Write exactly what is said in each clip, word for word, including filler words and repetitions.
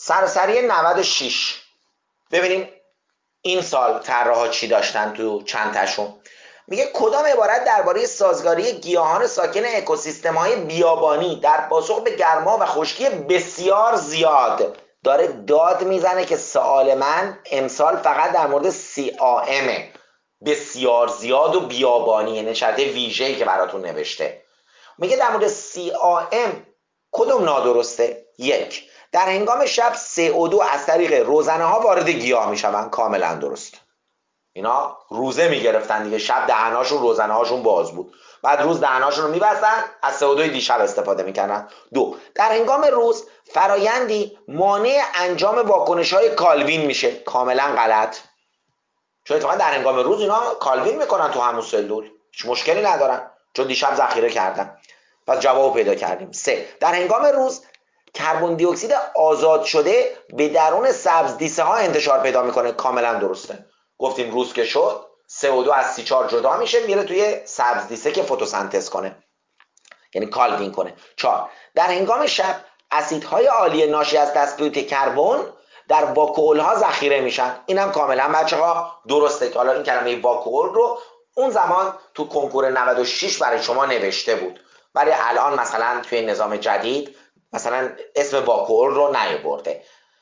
سرسری نود و شش. ببینیم این سال طراحا چی داشتن تو چند تاشون. میگه کدام عبارت درباره سازگاری گیاهان ساکن اکوسیستم‌های بیابانی در پاسخ به گرما و خشکی بسیار زیاد. داره داد میزنه که سوال من امسال فقط در مورد سی آ امه، بسیار زیاد و بیابانی، یعنی شرط ویژه‌ای که براتون نوشته. میگه در مورد سی آ ام کدوم نادرسته؟ یک، در هنگام شب سی او دو از طریق روزنه ها وارد گیاه میشوند. کاملا درست. اینا روزه میگرفتن دیگه، شب دهناشون روزنه هاشون باز بود، بعد روز دهناشون رو میبستن، از سی او دو دیشب استفاده میکردن. دو، در هنگام روز فرایندی مانع انجام واکنش های کالوین میشه. کاملا غلط، چون اتفاقا در هنگام روز اینا کالوین میکنن تو همون سلول، هیچ مشکلی ندارن، چون دیشب ذخیره کردن. پس جواب پیدا کردیم. سه، در هنگام روز کربن دی اکسید آزاد شده به درون سبز دیسه ها انتشار پیدا میکنه. کاملا درسته. گفتیم روز که شد سی او دو از سی چهار جدا میشه، میره توی سبز دیسه که فتوسنتز کنه، یعنی کالوین کنه. چهار، در هنگام شب اسیدهای عالی ناشی از تسبیحات کربن در واکوئول ها ذخیره میشن. اینم کاملا بچه‌ها درسته که حالا این کلمه واکوئول رو اون زمان تو کنکور نود و شش برای شما نوشته بود، ولی الان مثلا توی نظام جدید مثلا اسم واکوئول رو نیاورده.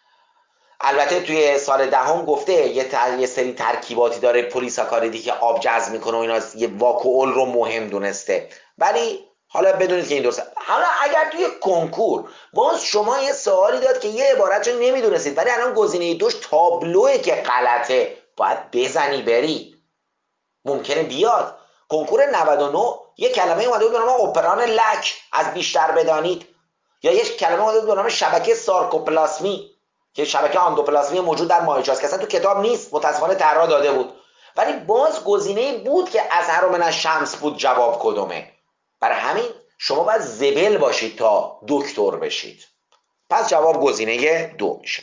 البته توی سال دهم گفته یه, تر... یه سری ترکیباتی داره پلیساکاریدی که آب جذب میکنه و اینا، یه واکوئول رو مهم دونسته، ولی حالا بدونید که این درسته. حالا اگر توی کنکور باز شما یه سوالی داد که یه عبارت رو نمیدونستید، ولی الان گزینه دوش تابلوه که غلطه، باید بزنی بری، ممکنه بیاد. کنکور نود و نه یه کلمه اومده بود به نام اپران لک، از بیشتر بدانید، یا یه کلمه اومده بود به نام شبکه سارکوپلاسمی که شبکه آندوپلاسمی موجود در ماهیچه‌ست که اصلا تو کتاب نیست، متاسفانه طراح داده بود، ولی باز گزینه بود که از هر من الشمس بود. جواب کدومه؟ برای همین شما باید زبل باشید تا دکتر بشید. پس جواب گزینه دو میشه.